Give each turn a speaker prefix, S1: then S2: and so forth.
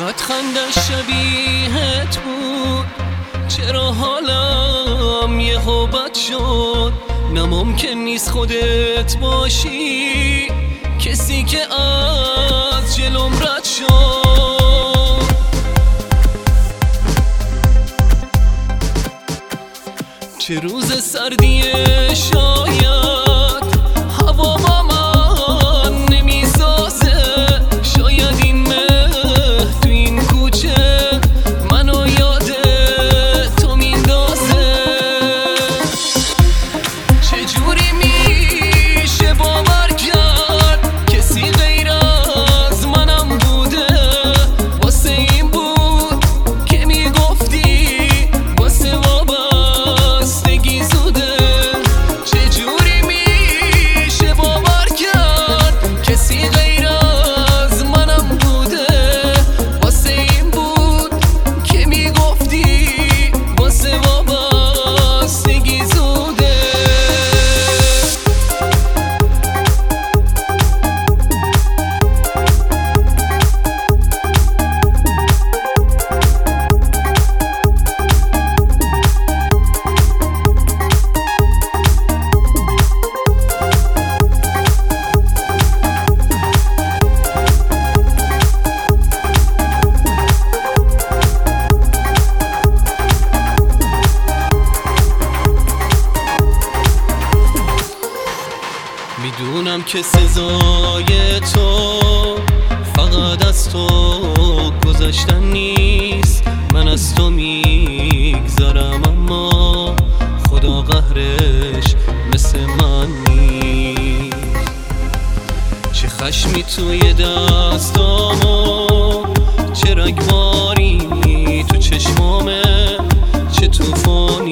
S1: چقدر خندش شبیهت بود، چرا حالم یهو بد شد. نه ممکن نیست خودت باشی کسی که از جلوم رد شد. چه روز سردیه، شاید هوا با من نمیسازه، شاید این مه تو این کوچه منو یاد تو میندازه. چجوری میشه باور کرد کسی غیر از منم بوده، واسه این بود که میگفتی واسه وابستگی زوده. چجوری میشه باور کرد کسی غیر از منم بوده، واسه این بود که میگفتی واسه وابستگی زوده. میدونم که سزای تو فقط از تو گذشتن نیست، من از تو میگذرم اما خدا قهرش مثل من نیست. چه خشمی توی دستامو، چه رگباری تو چشمامه، چه توفانی